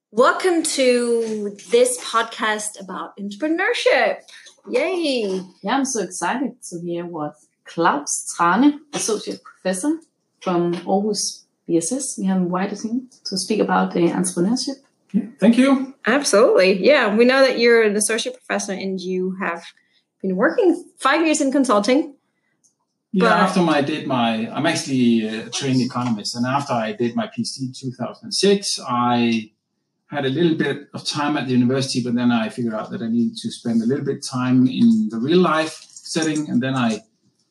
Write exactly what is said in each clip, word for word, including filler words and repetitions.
Welcome to this podcast about entrepreneurship. Yay! Yeah, I'm so excited to hear what Claus Trane, Associate Professor from Aarhus B S S, we have invited him to speak about the entrepreneurship. Yeah, thank you. Absolutely. Yeah, we know that you're an associate professor and you have been working five years in consulting. Yeah, after I did my, I'm actually a trained economist, and after I did my PhD in two thousand six, I had a little bit of time at the university, but then I figured out that I needed to spend a little bit of time in the real life setting, and then I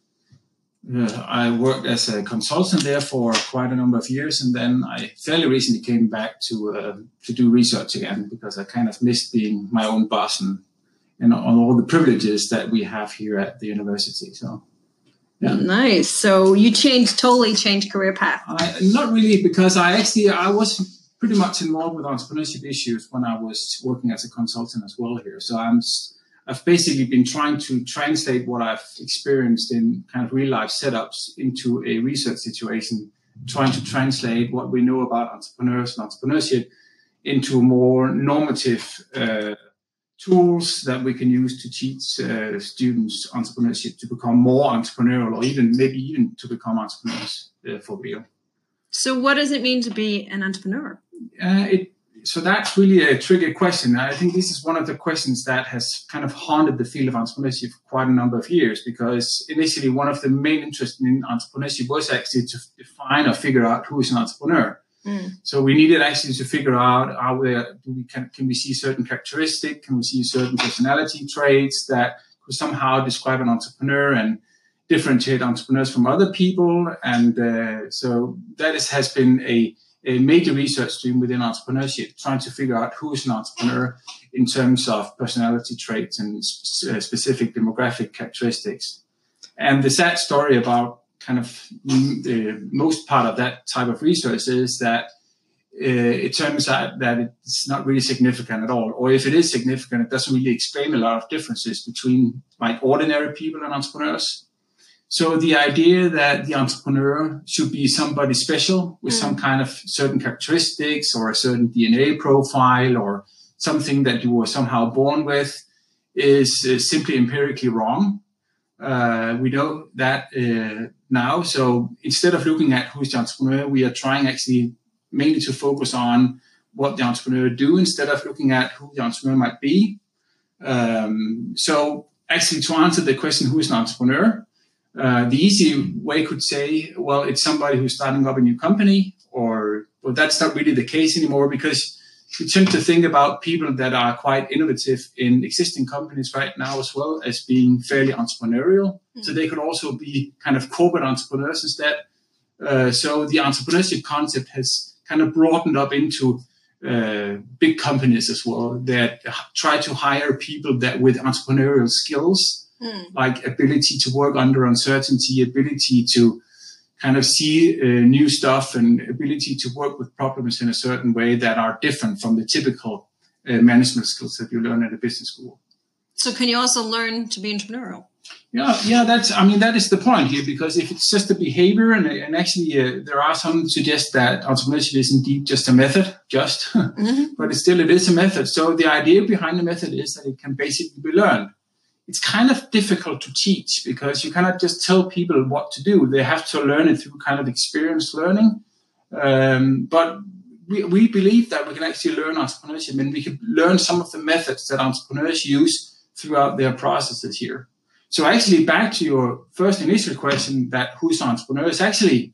uh, I worked as a consultant there for quite a number of years, and then I fairly recently came back to uh, to do research again because I kind of missed being my own boss and and on all the privileges that we have here at the university. So. Yeah. Nice. So you changed, totally changed career path. I, not really, because I actually, I was pretty much involved with entrepreneurship issues when I was working as a consultant as well here. So I'm, I've basically been trying to translate what I've experienced in kind of real life setups into a research situation, trying to translate what we know about entrepreneurs and entrepreneurship into more normative uh, tools that we can use to teach uh, students entrepreneurship to become more entrepreneurial, or even maybe even to become entrepreneurs uh, for real. So what does it mean to be an entrepreneur? Uh, it, so that's really a tricky question. I think this is one of the questions that has kind of haunted the field of entrepreneurship for quite a number of years, because initially one of the main interests in entrepreneurship was actually to define or figure out who is an entrepreneur. Mm. So we needed actually to figure out how we, do we can, can we see certain characteristics, can we see certain personality traits that could somehow describe an entrepreneur and differentiate entrepreneurs from other people. And uh, so that is, has been a, a major research stream within entrepreneurship, trying to figure out who is an entrepreneur in terms of personality traits and uh, specific demographic characteristics. And the sad story about kind of the most part of that type of research is that uh, it turns out that it's not really significant at all. Or if it is significant, it doesn't really explain a lot of differences between like ordinary people and entrepreneurs. So the idea that the entrepreneur should be somebody special with mm. some kind of certain characteristics or a certain D N A profile or something that you were somehow born with is uh, simply empirically wrong. Uh, we know that uh, now. So instead of looking at who's the entrepreneur, we are trying actually mainly to focus on what the entrepreneur do instead of looking at who the entrepreneur might be. Um, so actually to answer the question, who is an entrepreneur? Uh, the easy way could say, well, it's somebody who's starting up a new company, or well, that's not really the case anymore, because we tend to think about people that are quite innovative in existing companies right now as well as being fairly entrepreneurial. Mm. So they could also be kind of corporate entrepreneurs instead. Uh, so the entrepreneurship concept has kind of broadened up into uh, big companies as well that try to hire people that with entrepreneurial skills, mm. like ability to work under uncertainty, ability to kind of see uh, new stuff, and ability to work with problems in a certain way that are different from the typical uh, management skills that you learn at a business school. So can you also learn to be entrepreneurial? Yeah, yeah, that's, I mean, that is the point here, because if it's just a behavior, and, and actually uh, there are some who suggest that entrepreneurship is indeed just a method, just, mm-hmm. but it's still, it is a method. So the idea behind the method is that it can basically be learned. It's kind of difficult to teach because you cannot just tell people what to do. They have to learn it through kind of experience learning. Um, but we, we believe that we can actually learn entrepreneurship, and we can learn some of the methods that entrepreneurs use throughout their processes here. So actually, back to your first initial question, that who's an entrepreneur, is actually,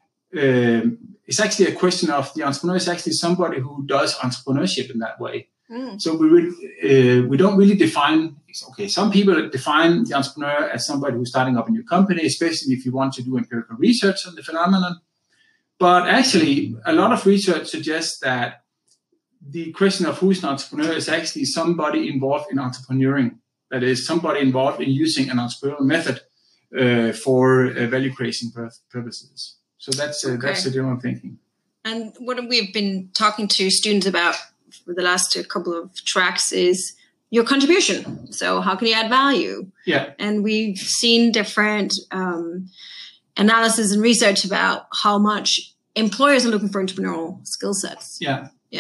um, it's actually a question of the entrepreneur is actually somebody who does entrepreneurship in that way. Mm. So we really, uh, we don't really define, okay, some people define the entrepreneur as somebody who's starting up a new company, especially if you want to do empirical research on the phenomenon. But actually, a lot of research suggests that the question of who's an entrepreneur is actually somebody involved in entrepreneuring. That is, somebody involved in using an entrepreneurial method uh, for uh, value creation purposes. So that's uh, okay. That's the general thinking. And what we've been talking to students about for the last couple of tracks is your contribution. So how can you add value? Yeah. And we've seen different um, analysis and research about how much employers are looking for entrepreneurial skill sets. Yeah. Yeah.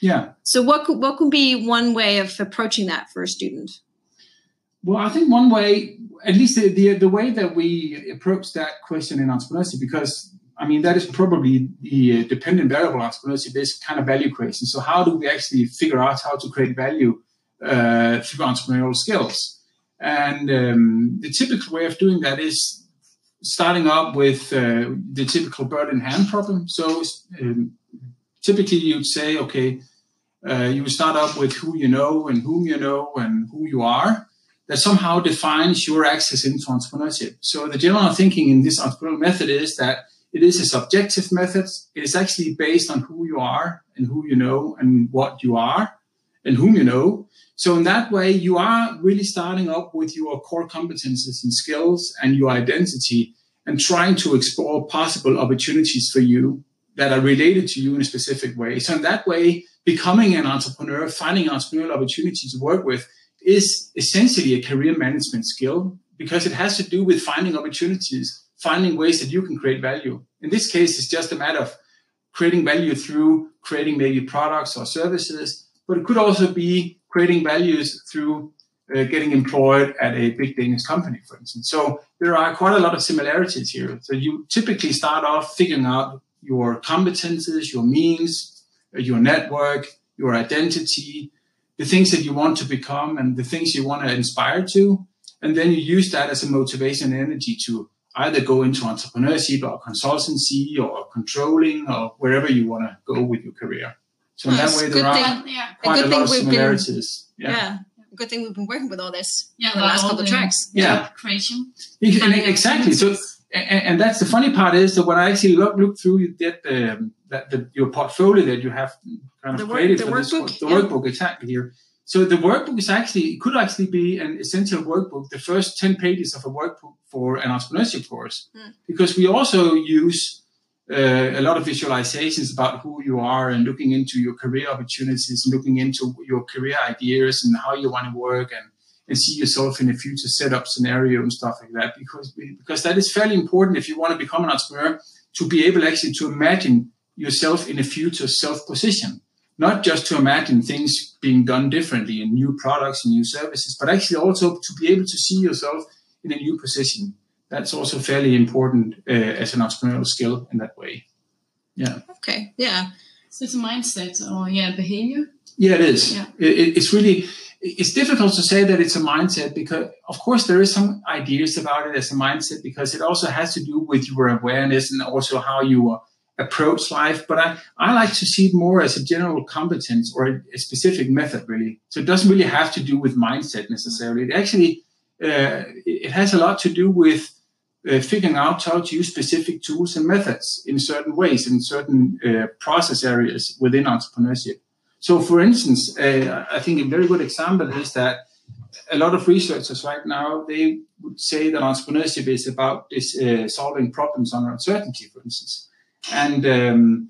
Yeah. So what could, what could be one way of approaching that for a student? Well, I think one way, at least the, the, the way that we approach that question in entrepreneurship, because, I mean, that is probably the dependent variable entrepreneurship is kind of value creation. So how do we actually figure out how to create value uh, through entrepreneurial skills? And um, the typical way of doing that is starting up with uh, the typical bird in hand problem. So um, typically you'd say, okay, uh, you would start up with who you know and whom you know and who you are. That somehow defines your access into entrepreneurship. So the general thinking in this entrepreneurial method is that it is a subjective method. It is actually based on who you are and who you know and what you are and whom you know. So in that way, you are really starting up with your core competences and skills and your identity and trying to explore possible opportunities for you that are related to you in a specific way. So in that way, becoming an entrepreneur, finding entrepreneurial opportunities to work with is essentially a career management skill because it has to do with finding opportunities, finding ways that you can create value. In this case, it's just a matter of creating value through creating maybe products or services, but it could also be creating values through uh, getting employed at a big Danish company, for instance. So there are quite a lot of similarities here. So you typically start off figuring out your competences, your means, your network, your identity, the things that you want to become and the things you want to inspire to. And then you use that as a motivation and energy to either go into entrepreneurship or consultancy or controlling or wherever you want to go with your career. So in that way, there are thing, yeah. quite a, a lot of Been, similarities. Yeah. yeah. A good thing we've been working with all this yeah, for the last couple of tracks. Yeah. Creation. Exactly. So, and, and that's the funny part is that when I actually look, look through you that, um, that the, your portfolio that you have kind of the work, created the for workbook, this, the yeah. workbook exactly here. So the workbook is actually, it could actually be an essential workbook, the first ten pages of a workbook for an entrepreneurship course, mm. because we also use uh, a lot of visualizations about who you are and looking into your career opportunities, looking into your career ideas and how you want to work and, and see yourself in a future setup scenario and stuff like that, because, we, because that is fairly important if you want to become an entrepreneur, to be able actually to imagine yourself in a future self-position. Not just to imagine things being done differently in new products and new services, but actually also to be able to see yourself in a new position. That's also fairly important uh, as an entrepreneurial skill in that way. Yeah. Okay. Yeah. So it's a mindset or yeah, behavior. Yeah, it is. Yeah. It, it's really, it's difficult to say that it's a mindset because of course there is some ideas about it as a mindset because it also has to do with your awareness and also how you are approach life, but I, I like to see it more as a general competence or a, a specific method, really. So it doesn't really have to do with mindset necessarily. It actually, uh, it has a lot to do with uh, figuring out how to use specific tools and methods in certain ways, in certain uh, process areas within entrepreneurship. So for instance, uh, I think a very good example is that a lot of researchers right now, they would say that entrepreneurship is about this uh, solving problems under uncertainty, for instance. And um,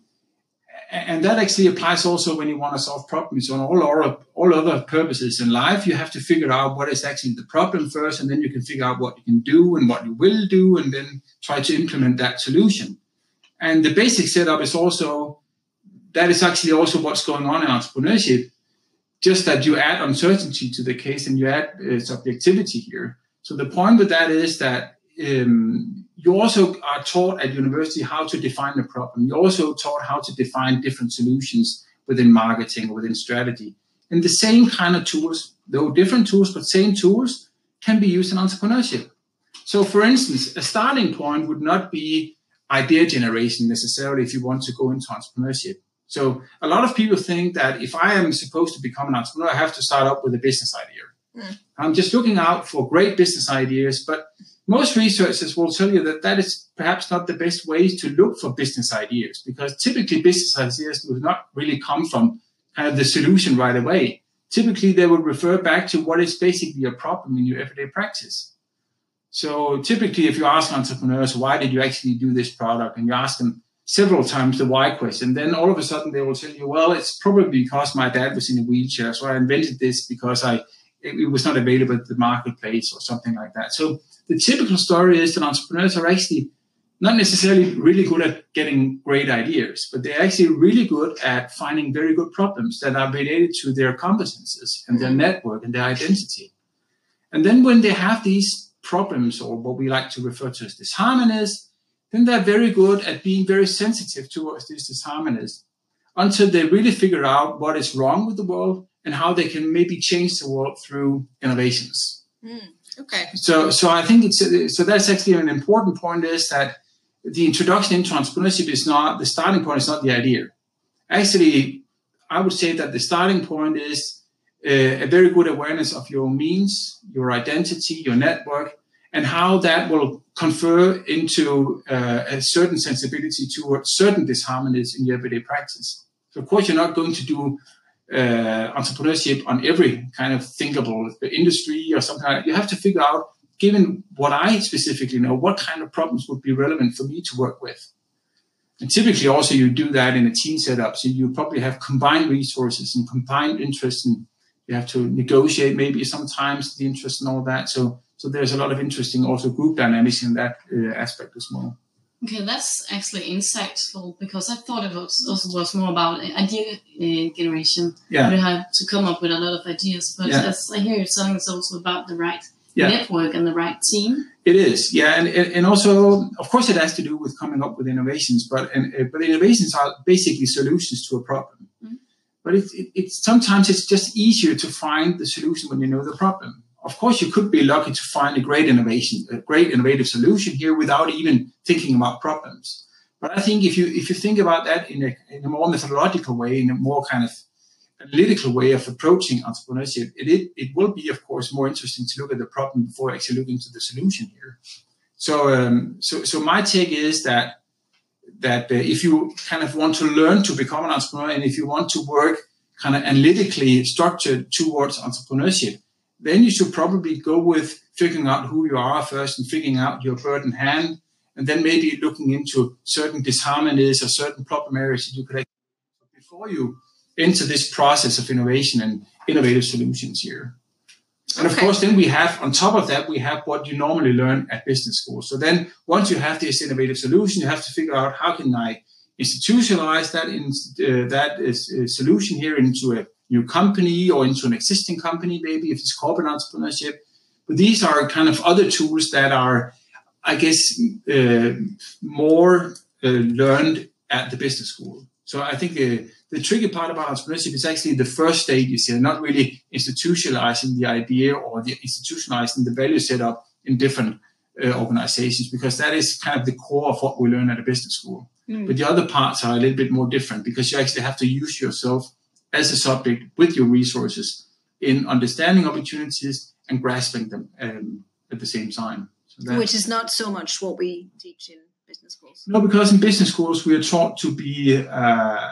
and that actually applies also when you want to solve problems on all other, all other purposes in life. You have to figure out what is actually the problem first, and then you can figure out what you can do and what you will do, and then try to implement that solution. And the basic setup is also, that is actually also what's going on in entrepreneurship, just that you add uncertainty to the case and you add uh, subjectivity here. So the point with that is that um, you also are taught at university how to define the problem. You're also taught how to define different solutions within marketing or within strategy. And the same kind of tools, though different tools, but same tools, can be used in entrepreneurship. So for instance, a starting point would not be idea generation necessarily if you want to go into entrepreneurship. So a lot of people think that if I am supposed to become an entrepreneur, I have to start up with a business idea. Mm. I'm just looking out for great business ideas, but most researchers will tell you that that is perhaps not the best way to look for business ideas, because typically business ideas do not really come from kind of the solution right away. Typically, they will refer back to what is basically a problem in your everyday practice. So typically, if you ask entrepreneurs, why did you actually do this product? And you ask them several times the why question, then all of a sudden they will tell you, well, it's probably because my dad was in a wheelchair. So I invented this because I it, it was not available at the marketplace or something like that. So the typical story is that entrepreneurs are actually not necessarily really good at getting great ideas, but they're actually really good at finding very good problems that are related to their competences and their network and their identity. And then when they have these problems, or what we like to refer to as disharmonies, then they're very good at being very sensitive towards these disharmonies until they really figure out what is wrong with the world and how they can maybe change the world through innovations. Mm, okay. So, so I think it's so that's actually an important point, is that the introduction into entrepreneurship is not the starting point. Is not the idea. Actually, I would say that the starting point is a, a very good awareness of your means, your identity, your network, and how that will confer into uh, a certain sensibility towards certain disharmonies in your everyday practice. So, of course, you're not going to do uh, entrepreneurship on every kind of thinkable industry or something like that. You have to figure out, given what I specifically know, what kind of problems would be relevant for me to work with. And typically also you do that in a team setup. So you probably have combined resources and combined interests, and you have to negotiate maybe sometimes the interest and all that. So so there's a lot of interesting also group dynamics in that uh, aspect as well. Okay, that's actually insightful, because I thought it was also was more about idea uh, generation. Yeah. You have to come up with a lot of ideas, but Yeah. as I hear you saying, it's also about the right Yeah. network and the right team. It is, yeah, and and also, of course, it has to do with coming up with innovations, but and, but innovations are basically solutions to a problem. Mm-hmm. But it, it, it's sometimes it's just easier to find the solution when you know the problem. Of course, you could be lucky to find a great innovation, a great innovative solution here without even thinking about problems. But I think if you if you think about that in a in a more methodological way, in a more kind of analytical way of approaching entrepreneurship, it, it it will be, of course, more interesting to look at the problem before actually looking to the solution here. So um, so so my take is that that uh, if you kind of want to learn to become an entrepreneur, and if you want to work kind of analytically structured towards entrepreneurship, then you should probably go with figuring out who you are first and figuring out your bird in hand, and then maybe looking into certain disharmonies or certain problem areas that you could actually before you into this process of innovation and innovative solutions here. And of Okay. course, then we have, on top of that, we have what you normally learn at business school. So then once you have this innovative solution, you have to figure out how can I institutionalize that in uh, that is, uh, solution here into a new company or into an existing company, maybe if it's corporate entrepreneurship. But these are kind of other tools that are, I guess, uh, more uh, learned at the business school. So I think uh, the tricky part about entrepreneurship is actually the first stages here, not really institutionalizing the idea or the institutionalizing the value setup in different uh, organizations, because that is kind of the core of what we learn at a business school. Mm. But the other parts are a little bit more different, because you actually have to use yourself as a subject with your resources in understanding opportunities and grasping them um, at the same time. So Which is not so much what we teach in business schools. No, because in business schools we are taught to be uh,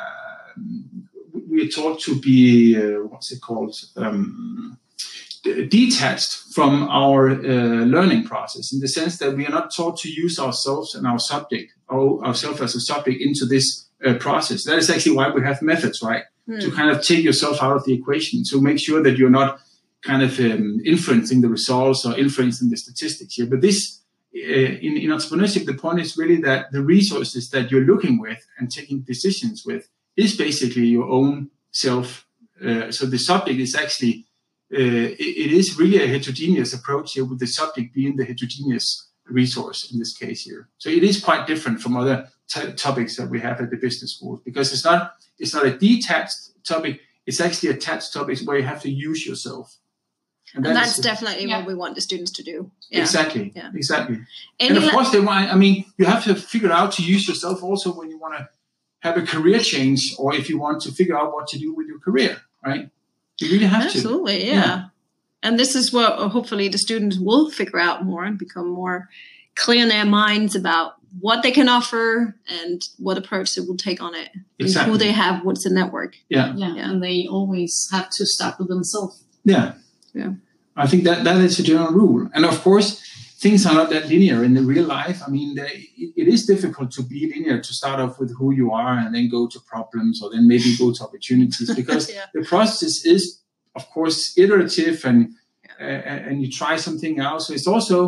we are taught to be uh, what's it called um, d- detached from our uh, learning process, in the sense that we are not taught to use ourselves and our subject, or ourselves as a subject, into this uh, process. That is actually why we have methods, right? Mm. To kind of take yourself out of the equation, to make sure that you're not kind of um, influencing the results or influencing the statistics here. But this Uh, in, in entrepreneurship, the point is really that the resources that you're looking with and taking decisions with is basically your own self. Uh, so the subject is actually, uh, it, it is really a heterogeneous approach here, with the subject being the heterogeneous resource in this case here. So it is quite different from other t- topics that we have at the business schools, because it's not, it's not a detached topic, it's actually attached topics where you have to use yourself. And, and that's definitely yeah. what we want the students to do. Yeah. Exactly. Yeah. Exactly. And, and of course, they want, I mean, you have to figure out to use yourself also when you want to have a career change, or if you want to figure out what to do with your career, right? You really have Absolutely, to. Absolutely, yeah. yeah. And this is what hopefully the students will figure out more and become more clear in their minds about what they can offer and what approach they will take on it. Exactly. And who they have, what's the network. Yeah. yeah. Yeah. And they always have to start with themselves. Yeah. Yeah. I think that that is a general rule. And of course, things are not that linear in the real life. I mean, they, it, it is difficult to be linear, to start off with who you are and then go to problems, or then maybe go to opportunities, because yeah. the process is, of course, iterative, and yeah. uh, and you try something else. So it's also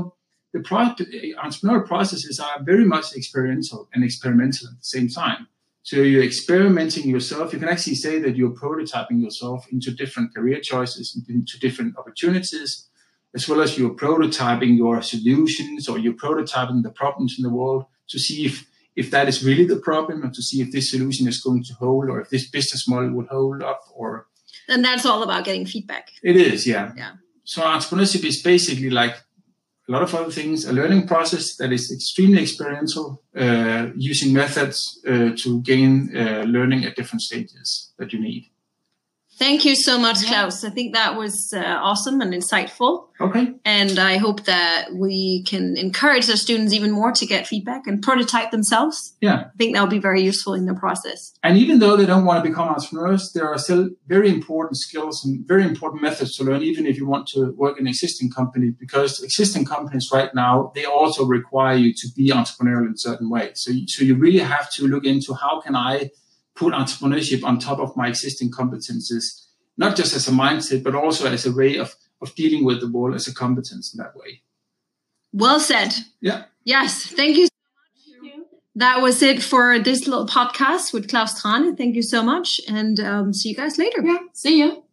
the pro- entrepreneurial processes are very much experiential and experimental at the same time. So you're experimenting yourself. You can actually say that you're prototyping yourself into different career choices, into different opportunities, as well as you're prototyping your solutions, or you're prototyping the problems in the world to see if, if that is really the problem, and to see if this solution is going to hold, or if this business model will hold up. Or And that's all about getting feedback. It is, yeah. Yeah. So entrepreneurship is basically like a lot of other things, a learning process that is extremely experiential, uh, using methods uh, to gain uh, learning at different stages that you need. Thank you so much, Claus. I think that was uh, awesome and insightful. Okay. And I hope that we can encourage our students even more to get feedback and prototype themselves. Yeah. I think that will be very useful in the process. And even though they don't want to become entrepreneurs, there are still very important skills and very important methods to learn, even if you want to work in an existing company, because existing companies right now, they also require you to be entrepreneurial in certain ways. So, so you really have to look into how can I put entrepreneurship on top of my existing competences, not just as a mindset, but also as a way of, of dealing with the world as a competence in that way. Well said. Yeah. Yes. Thank you so much. That was it for this little podcast with Claus Thrane. Thank you so much. And um, see you guys later. Yeah. See you.